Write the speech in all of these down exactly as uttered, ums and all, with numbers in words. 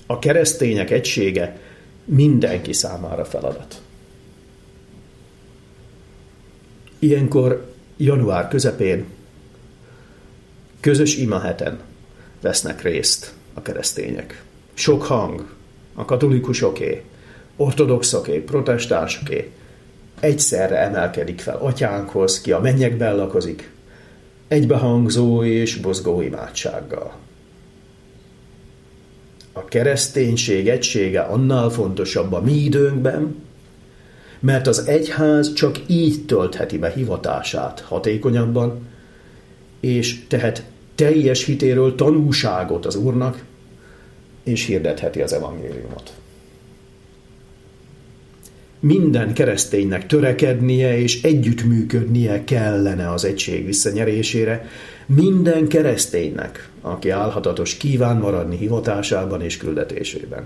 A keresztények egysége mindenki számára feladat. Ilyenkor január közepén közös imaheten vesznek részt a keresztények. Sok hang, a katolikusoké, ortodoxoké, protestánsoké egyszerre emelkedik fel atyánkhoz, ki a mennyekben lakozik, egybehangzó és buzgó imádsággal. A kereszténység egysége annál fontosabb a mi időnkben, mert az egyház csak így töltheti be hivatását hatékonyabban, és tehet teljes hitéről tanúságot az Úrnak, és hirdetheti az evangéliumot. Minden kereszténynek törekednie és együttműködnie kellene az egység visszanyerésére, minden kereszténynek, aki álhatatos kíván maradni hivatásában és küldetésében.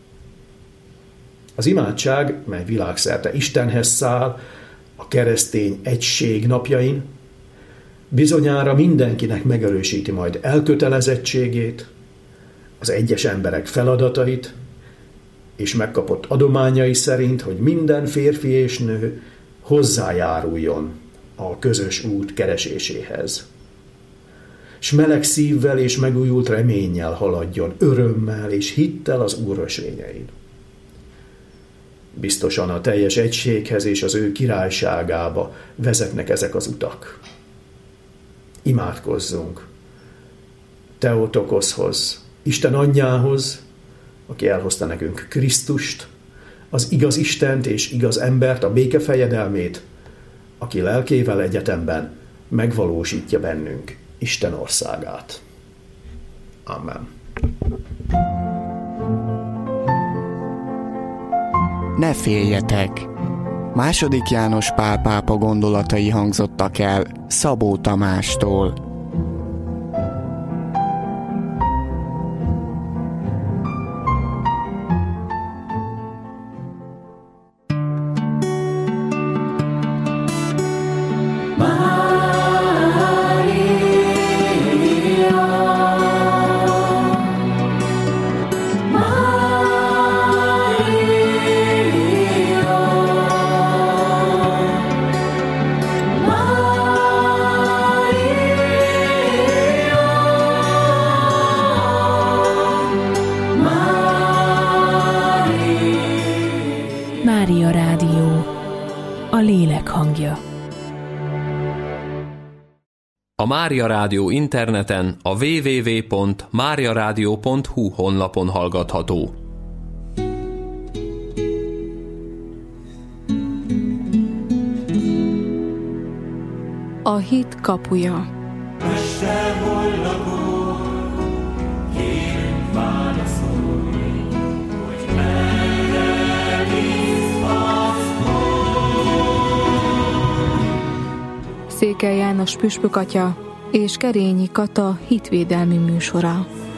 Az imádság, mely világszerte Istenhez száll, a keresztény egység napjain, bizonyára mindenkinek megerősíti majd elkötelezettségét, az egyes emberek feladatait, és megkapott adományai szerint, hogy minden férfi és nő hozzájáruljon a közös út kereséséhez. S meleg szívvel és megújult reménnyel haladjon, örömmel és hittel az Úr ösvényein. Biztosan a teljes egységhez és az ő királyságába vezetnek ezek az utak. Imádkozzunk Theotokoszhoz, Isten anyjához, aki elhozta nekünk Krisztust, az igaz Istent és igaz embert, a béke fejedelmét, aki lelkével egyetemben megvalósítja bennünk Isten országát. Amen. Ne féljetek! Második János Pál pápa gondolatai hangzottak el Szabó Tamástól. Mária Rádió, a lélek hangja. A Mária Rádió interneten a double-u double-u double-u pont mária rádió pont hu honlapon hallgatható. A hit kapuja. Mester, hol lakol, kérünk válaszolni, hogy merre bízhatsz Székely János püspök atya és Kerényi Kata hitvédelmi műsora.